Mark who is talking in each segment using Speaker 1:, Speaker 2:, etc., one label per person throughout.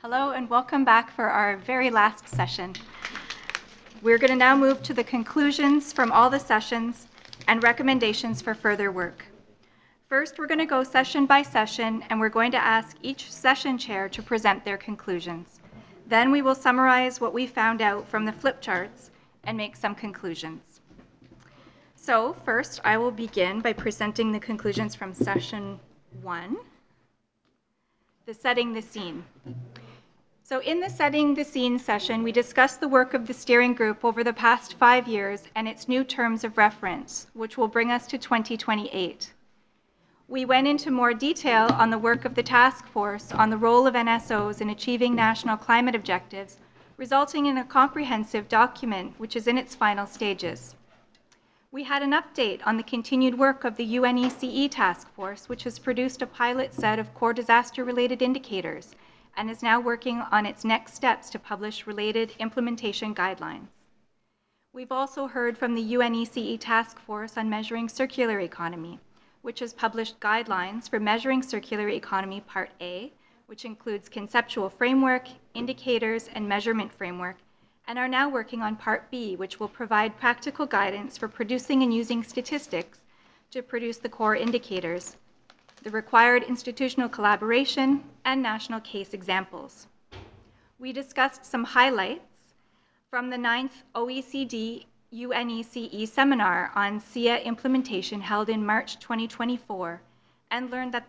Speaker 1: Hello and welcome back for our very last session. We're going to now move to the conclusions from all the sessions and recommendations for further work. First, we're going to go session by session and we're going to ask each session chair to present their conclusions. Then we will summarize what we found out from the flip charts and make some conclusions. So first, I will begin by presenting the conclusions from session 1, the setting the scene. So in the Setting the Scene session, we discussed the work of the steering group over the past 5 years and its new terms of reference, which will bring us to 2028. We went into more detail on the work of the task force on the role of NSOs in achieving national climate objectives, resulting in a comprehensive document which is in its final stages. We had an update on the continued work of the UNECE task force, which has produced a pilot set of core disaster-related indicators and is now working on its next steps to publish related implementation guidelines. We've also heard from the UNECE Task Force on Measuring Circular Economy, which has published guidelines for measuring circular economy Part A, which includes conceptual framework, indicators, and measurement framework, and are now working on Part B, which will provide practical guidance for producing and using statistics to produce the core indicators, the required institutional collaboration, and national case examples. We discussed some highlights from the 9th OECD UNECE seminar on SIA implementation held in March 2024 and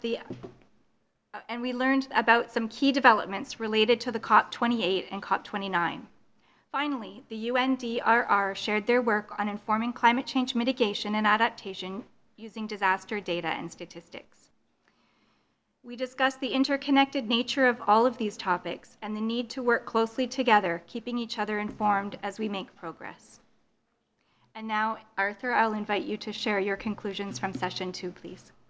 Speaker 1: we learned about some key developments related to the COP28 and COP29. Finally, the UNDRR shared their work on informing climate change mitigation and adaptation using disaster data and statistics. We discussed the interconnected nature of all of these topics and the need to work closely together, keeping each other informed as we make progress. And now, Arthur, I'll invite you to share your conclusions from session 2, please.